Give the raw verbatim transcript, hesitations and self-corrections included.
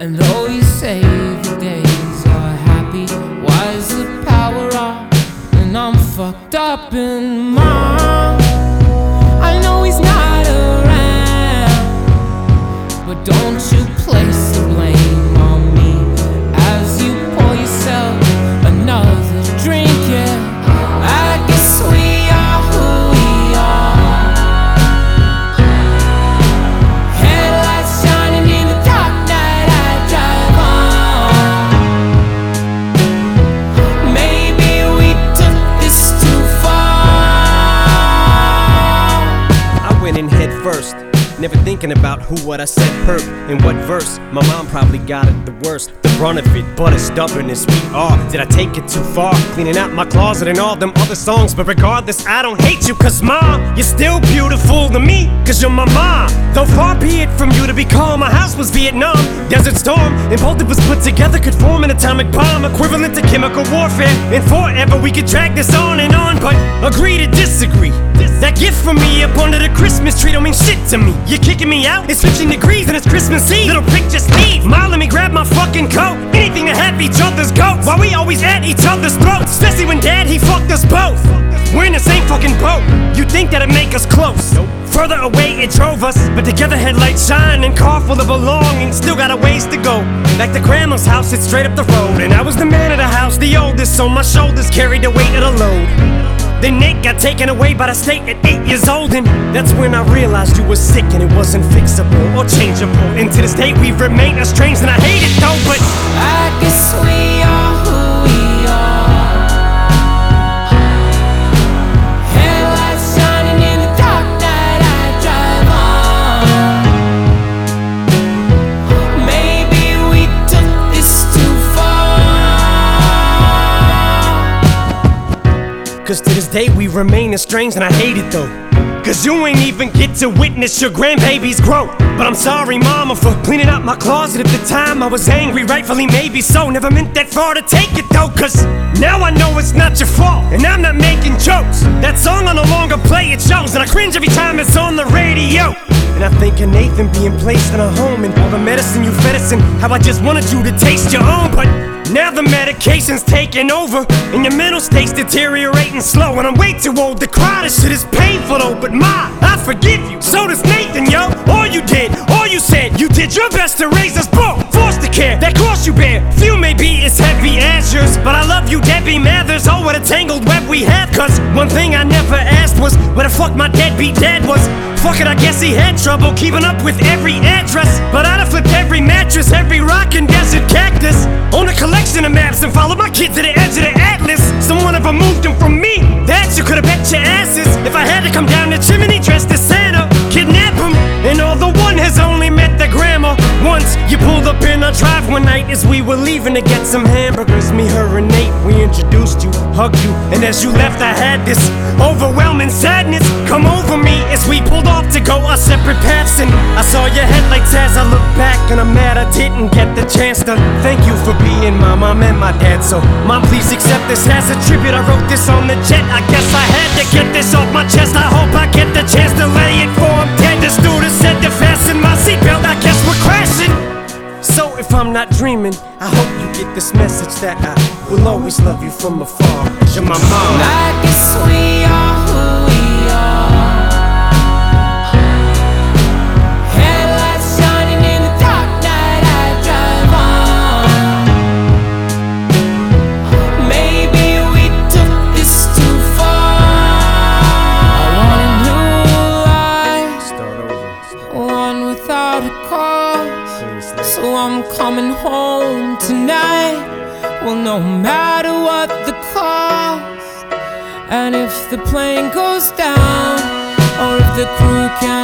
And though you say the days are happy, why is the power off? And I'm fucked up in mind. I know he's not around, but don't you place the blame on me as you pour yourself another drink. Yeah, I guess we are who we are. Headlights shining in the dark night, I drive on. Maybe we took this too far. I went in head first, never thinking about who, what I said hurt, in what verse. My mom probably got it the worst, the brunt of it, but as stubborn as we are. Did I take it too far, cleaning out my closet and all them other songs? But regardless, I don't hate you, cause mom, you're still beautiful to me, cause you're my mom. Though far be it from you to be calm, my house was Vietnam, Desert Storm, and both of us put together could form an atomic bomb, equivalent to chemical warfare. And forever we could drag this on and on, but agree to disagree. That gift from me up under the Christmas tree don't mean shit to me. You're kicking me out, it's fifteen degrees and it's Christmas Eve. Little prick, just leave. Ma, let me grab my fucking coat. Anything to have each other's goats, while we always at each other's throats. Especially when dad, he fucked us both. We're in the same fucking boat. You think that'd make us close? Nope. Further away it drove us, but together headlights shine and car full of belongings. Still got a ways to go. Like the grandma's house, it's straight up the road. And I was the man of the house, the oldest, so my shoulders carried the weight of the load. Then Nick got taken away by the state at eight years old, and that's when I realized you were sick and it wasn't fixable or changeable. And to this day we've remained estranged, and I hate it though, but I guess we are who we are. Headlights shining in the dark night, I drive on. Maybe we took this too far. cause to this day we remain estranged, and I hate it though. Cause you ain't even get to witness your grandbaby's growth. But I'm sorry mama for cleaning out my closet at the time. I was angry, rightfully maybe so. Never meant that far to take it though, cause now I know it's not your fault, and I'm not making jokes. That song I no longer play, it shows, and I cringe every time it's on the radio. And I think of Nathan being placed in a home, and all the medicine you fed us, and how I just wanted you to taste your own. But now the medication's taking over, and your mental state's deteriorating slow. And I'm way too old to cry, this shit is painful though. But ma, I forgive you, so does Nathan, yo. All you did, all you said, you did your best to raise us both. Foster care, that cross you bear, few may be as heavy as yours, but I love you, Debbie Mathers. Oh, what a tangled web we have. Cause one thing I never asked was where the fuck my deadbeat dad was. Fuck it, I guess he had trouble keeping up with every address, but I'd have flipped every mattress, every rock and desert cactus, own a collection of maps and followed my kid to the edge of the atlas. Someone ever moved him from me, that you could've bet your asses. If I had to come down the chimney dressed as Santa, kidnap him, and although one has only met the grandma once, you pulled up in our drive one night as we were leaving to get some hamburgers. Me, her, and Nate, we introduced you, hugged you, and as you left I had this overwhelming sadness come over me as we pulled off to go our separate paths. And I saw your headlights as I looked back, and I'm mad I didn't get the chance to thank you for being my mom and my dad. So mom, please accept this as a tribute. I wrote this on the jet, I guess I had to get this off my chest. I hope I get the chance to lay it for him dead. The stewardess said to fasten my seatbelt, I guess we're crashing. So if I'm not dreaming, I hope you get this message that I will always love you from afar. You're my mom. I guess we are who we are. Headlights shining in the dark night, I drive on. Maybe we took this too far. I want a new life, Start over. one without a cause. So I'm coming home tonight. Well, no matter what the cost, and if the plane goes down, or if the crew can't